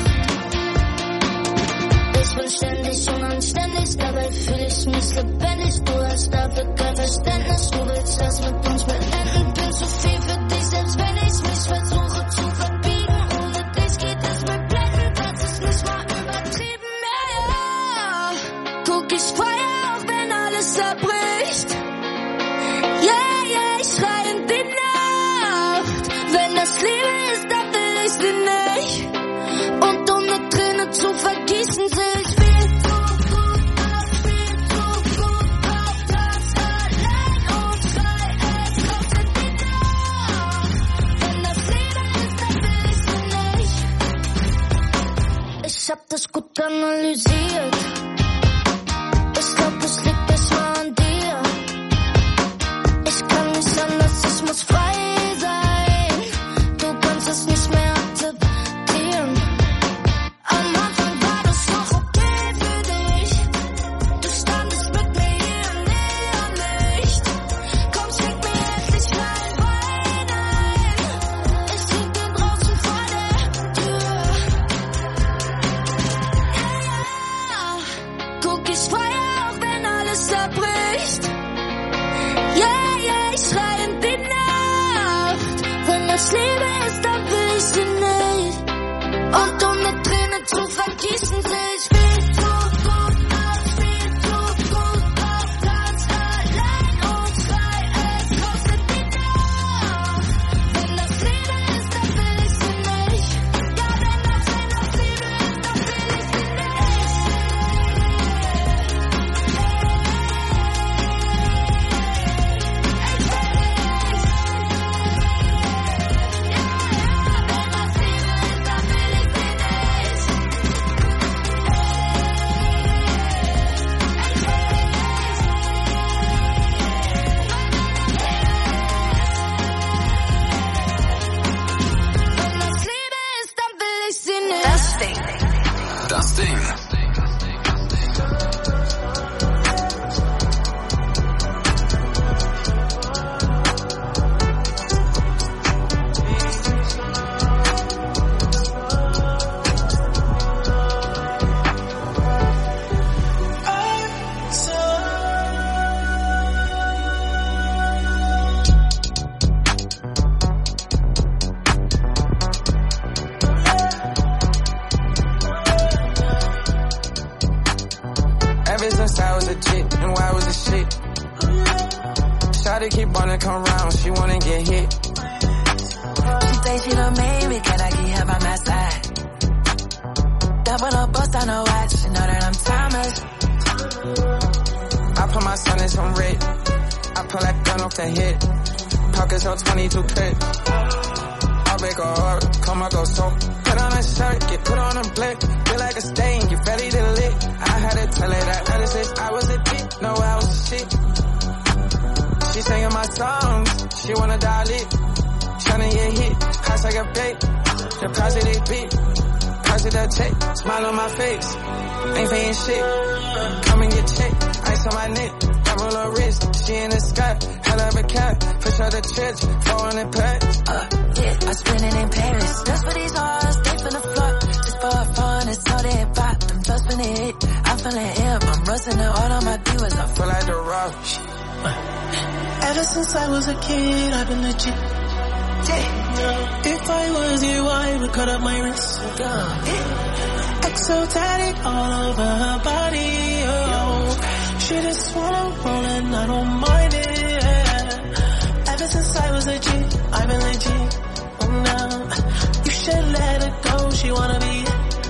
Ich bin ständig unanständig, dabei fühl ich mich lebendig. Du hast dafür kein Verständnis, du willst das mit uns beenden. Bin zu viel für dich, selbst wenn ich mich versuche zu verbiegen. Ohne dich geht es mir blendend, das ist nicht mal übertrieben. Ja, guck, ich feier auch, wenn alles zerbricht. Yeah, yeah, ich schrei in die Nacht. Wenn das Liebe ist, dann will ich sie nicht. Und um eine Träne zu vergießen, seh ich viel zu gut aus, viel zu gut auf das allein und schrei, es kostet die Nacht. Wenn das Liebe ist, dann will ich sie nicht. Ich hab das gut analysiert. Ich glaub, es liegt nicht mal an dir. Ich kann nicht anders, ich muss frei sein. Du kannst es nicht mehr akzeptieren. Am Anfang war das noch okay für dich. Du standest mit mir hier im Neonlicht. Komm, schick mir endlich mein Bein ein. Ich lieg dir draußen vor der Tür. Ja, guck, ich feier auch, wenn alles zerbricht. Yeah, yeah, ich schrei in die Nacht. Wenn das Liebe ist, dann will ich sie nicht. Und um eine Träne zu vergießen, seh ich viel zu gut aus, viel zu gut auf ganz allein und schrei, es kostet die Nacht. Wenn das Liebe ist, dann will ich sie nicht. Ja, wenn das Liebe ist, dann will ich sie nicht. Wenn das Liebe ist, dann will ich sie nicht. Das Ding. Ever since I was a chick, and why was a shit? Shawty keep wanna come round, she wanna get hit. She say she done made me, can I keep her by my side? Double up, bust on her watch, she know that I'm timeless. I put my son in some red. I pull that gun off the hip. Pockets on 22 clip. I'll break her heart, come I go so. Put on a shirt, get put on a blick. Feel like a stain, get ready to lick. I had to tell her that other shit, I was a dick, no I was a shit. She singing my songs, she wanna dial it. Tryna get hit, hot like a bait. The price of this beat, price of that check. Smile on my face, ain't paying shit. Come and get checked, ice on my neck. Roll her wrist, she in the sky, hell of a cat, push her to church, 400 packs. Yeah, I spend it in Paris, just for these hard and all of my demons, I feel like the rock. Ever since I was a kid, I've been legit. If I was you, I would cut up my wrist. Exotic all over her body. Oh, she just wanna roll and I don't mind it. Ever since I was a G, I've been legit. Oh no, you should let her go. She wanna be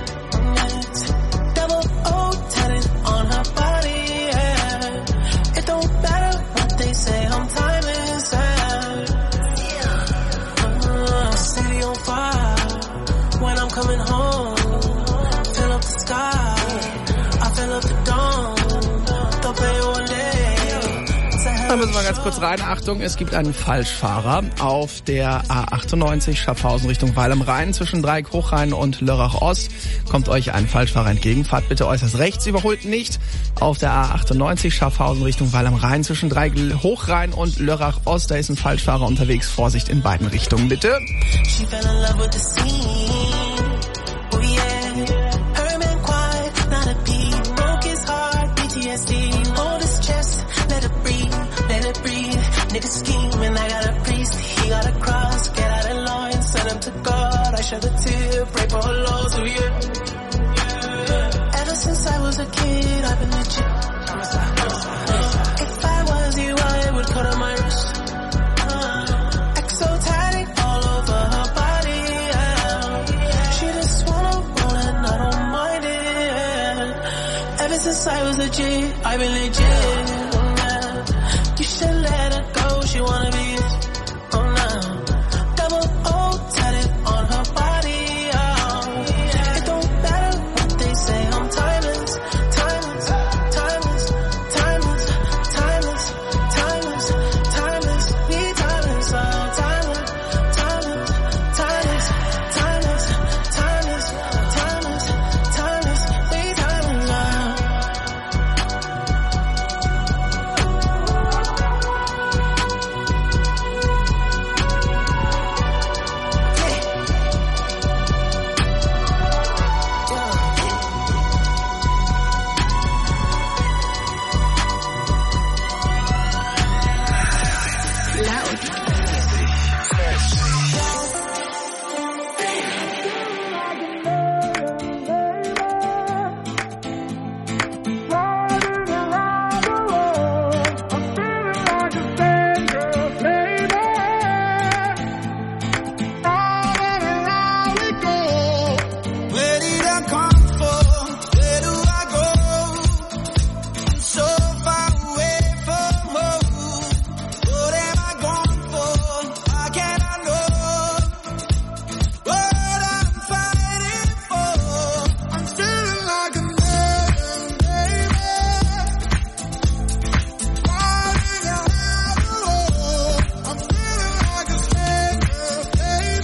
double O tatted on her body. It don't matter what they say, I'm timeless. City on fire when I'm coming home. Fill up the sky, I fill up the dome. Don't play all day. Da müssen wir ganz kurz rein. Achtung, es gibt einen Falschfahrer auf der A98 Schaffhausen Richtung Weil am Rhein. Zwischen Dreieck-Hochrhein und Lörrach Ost kommt euch ein Falschfahrer entgegen. Fahrt bitte äußerst rechts, überholt nicht. Auf der A98 Schaffhausen Richtung Weil am Rhein. Zwischen Dreieck-Hochrhein und Lörrach Ost. Da ist ein Falschfahrer unterwegs. Vorsicht in beiden Richtungen, bitte. She fell in love with the scene. Oh yeah. Her man quiet, not a beat. Broke his heart, PTSD. Hold his chest, let it breathe, let it breathe. Nigga scheming, I got a priest. He got a cross, get out of line, send him to God. I shed a tear, pray for her loss, oh yeah. Ever since I was a kid, I've been legit. If I was you, I would cut on my wrist. Exotic all over her body. She just wanna roll and I don't mind it. Ever since I was a G, I've been legit. You should let her go, she wanna be oh no. Double O tatted on her body. It don't matter what they say, I'm timeless, timeless, timeless, timeless, timeless, timeless, timeless, we timeless, oh timeless, timeless, timeless, timeless, timeless, timeless, timeless, we timeless, oh. Where did I come from? Where do I go? I'm so far away from home. What am I going for? How can I know what I'm fighting for? I'm feeling like a man, baby. Riding around the world. I'm feeling like a stranger, baby.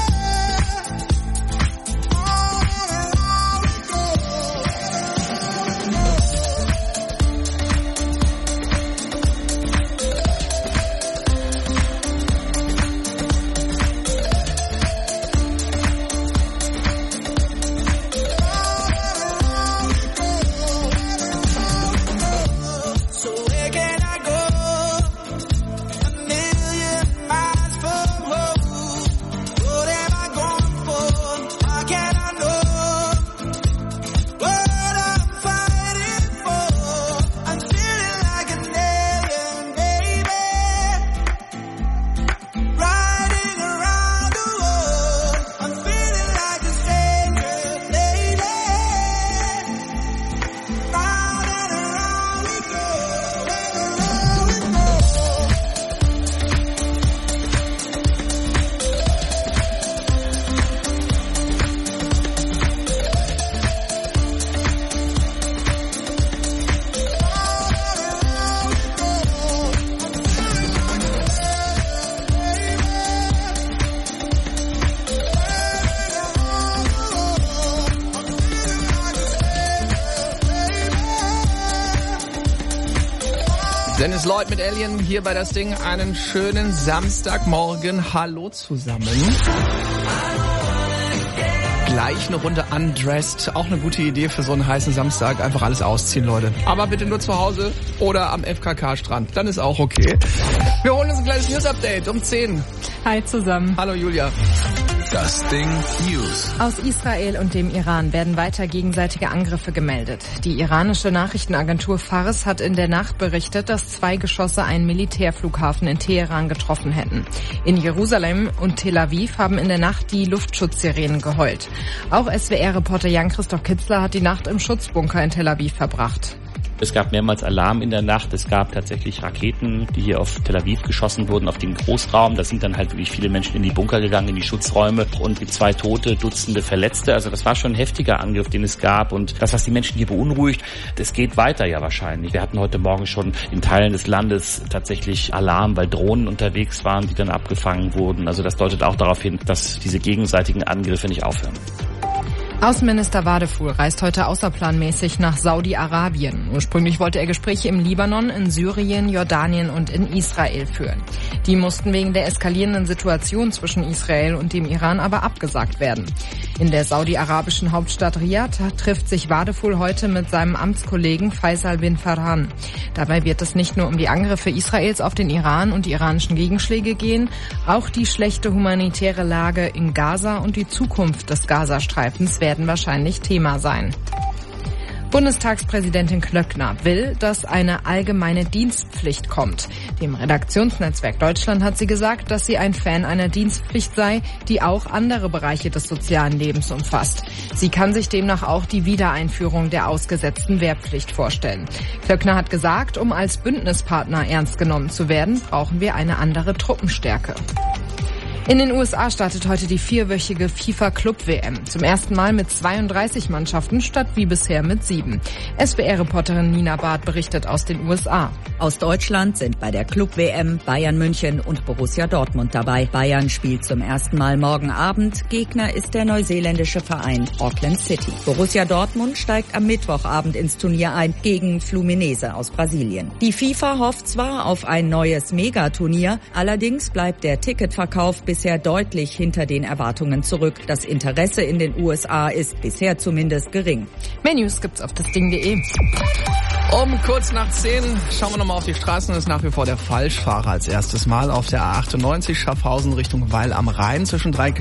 So where can I go? A million miles from home. What am I going for? How can I know what I'm fighting for? I'm feeling like an alien, baby. Riding around the world. I'm feeling like a stranger, lady. Round and around we go, and around we go. Dennis Lloyd mit Alien hier bei das Ding. Einen schönen Samstagmorgen. Hallo zusammen. gleich eine Runde Undressed. Auch eine gute Idee für so einen heißen Samstag. Einfach alles ausziehen, Leute. Aber bitte nur zu Hause oder am FKK-Strand. Dann ist auch okay. Wir holen uns ein kleines News-Update um 10. Hi zusammen. Hallo Julia. Das Ding News. Aus Israel und dem Iran werden weiter gegenseitige Angriffe gemeldet. Die iranische Nachrichtenagentur Fars hat in der Nacht berichtet, dass 2 Geschosse einen Militärflughafen in Teheran getroffen hätten. In Jerusalem und Tel Aviv haben in der Nacht die Luftschutzsirenen geheult. Auch SWR-Reporter Jan-Christoph Kitzler hat die Nacht im Schutzbunker in Tel Aviv verbracht. Es gab mehrmals Alarm in der Nacht. Es gab tatsächlich Raketen, die hier auf Tel Aviv geschossen wurden, auf den Großraum. Da sind dann halt wirklich viele Menschen in die Bunker gegangen, in die Schutzräume und 2 Tote, Dutzende Verletzte. Also das war schon ein heftiger Angriff, den es gab. Und das, was die Menschen hier beunruhigt, das geht weiter ja wahrscheinlich. Wir hatten heute Morgen schon in Teilen des Landes tatsächlich Alarm, weil Drohnen unterwegs waren, die dann abgefangen wurden. Also das deutet auch darauf hin, dass diese gegenseitigen Angriffe nicht aufhören. Außenminister Wadefuhl reist heute außerplanmäßig nach Saudi-Arabien. Ursprünglich wollte er Gespräche im Libanon, in Syrien, Jordanien und in Israel führen. Die mussten wegen der eskalierenden Situation zwischen Israel und dem Iran aber abgesagt werden. In der saudi-arabischen Hauptstadt Riyadh trifft sich Wadefuhl heute mit seinem Amtskollegen Faisal bin Farhan. Dabei wird es nicht nur um die Angriffe Israels auf den Iran und die iranischen Gegenschläge gehen, auch die schlechte humanitäre Lage in Gaza und die Zukunft des Gazastreifens werden wahrscheinlich Thema sein. Bundestagspräsidentin Klöckner will, dass eine allgemeine Dienstpflicht kommt. Dem Redaktionsnetzwerk Deutschland hat sie gesagt, dass sie ein Fan einer Dienstpflicht sei, die auch andere Bereiche des sozialen Lebens umfasst. Sie kann sich demnach auch die Wiedereinführung der ausgesetzten Wehrpflicht vorstellen. Klöckner hat gesagt, um als Bündnispartner ernst genommen zu werden, brauchen wir eine andere Truppenstärke. In den USA startet heute die 4-wöchige FIFA-Club-WM. Zum ersten Mal mit 32 Mannschaften statt wie bisher mit 7. SWR-Reporterin Nina Barth berichtet aus den USA. Aus Deutschland sind bei der Club-WM Bayern München und Borussia Dortmund dabei. Bayern spielt zum ersten Mal morgen Abend. Gegner ist der neuseeländische Verein Auckland City. Borussia Dortmund steigt am Mittwochabend ins Turnier ein gegen Fluminense aus Brasilien. Die FIFA hofft zwar auf ein neues Megaturnier, allerdings bleibt der Ticketverkauf bisher deutlich hinter den Erwartungen zurück. Das Interesse in den USA ist bisher zumindest gering. Mehr News gibt's auf dasding.de. Um kurz nach 10 schauen wir nochmal auf die Straßen. Das ist nach wie vor der Falschfahrer als erstes Mal auf der A98 Schaffhausen Richtung Weil am Rhein zwischen 3